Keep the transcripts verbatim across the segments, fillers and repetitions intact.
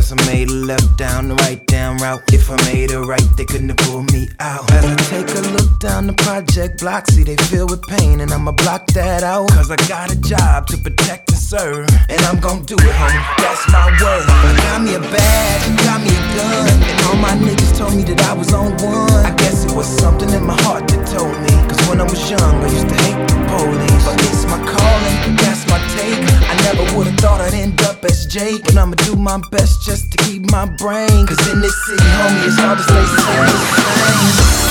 Guess I made a left down the right down route. If I made a right, they couldn't have pulled me out. As I take a look down the project block, see they filled with pain, and I'ma block that out. Cause I got a job to protect and serve, and I'm gon' do it, homie, that's my word. I got me a badge, I got me a gun, and all my niggas told me that I was on one. I guess it was something in my heart that told me. Cause when I was young, I used to hate the police. But it's my calling, that's my take. I never would've thought I'd end up as Jake, but I'ma do my best just to keep my brain. Cause in this city, homie, it's hard to stay sane.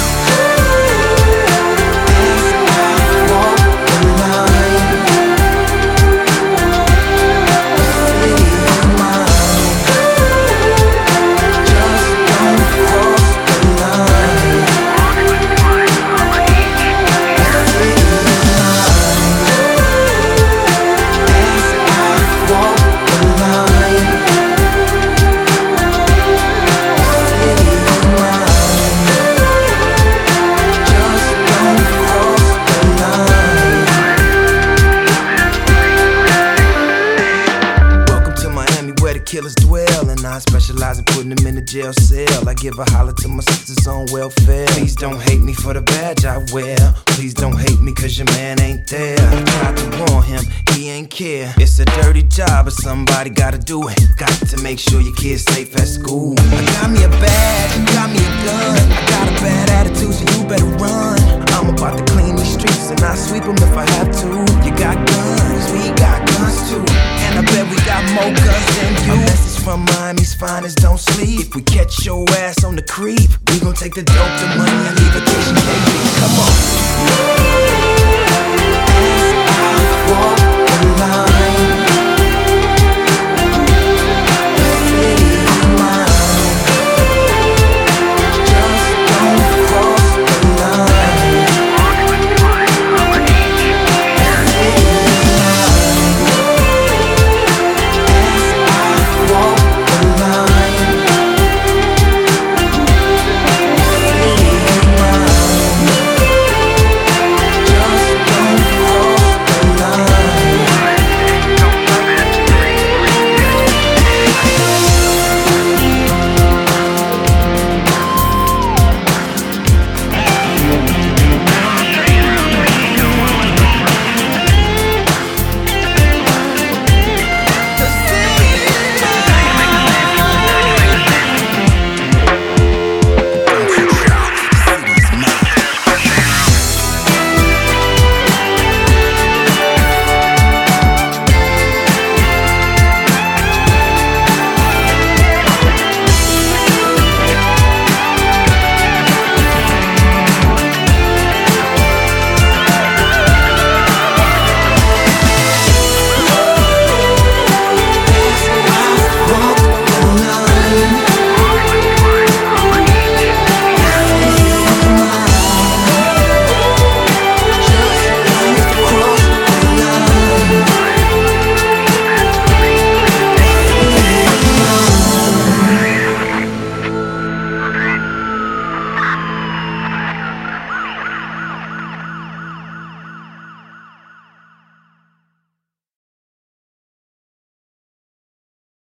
Killers dwell, and I specialize in putting them in a jail cell. I give a holler to my sisters on welfare. Please don't hate me for the badge I wear. Please don't hate me cause your man ain't there. I tried to warn him, he ain't care. It's a dirty job, but somebody gotta do it. Got to make sure your kid's safe at school. I got me a badge, I got me a gun. I got a bad attitude, so you better run. I'm about to clean these streets, and I sweep them if I have to. You got guns, we got guns too. And I bet we got more guns than you. A message from Miami's finest, don't sleep. If we catch your ass on the creep, we gon' take the dope, the money, and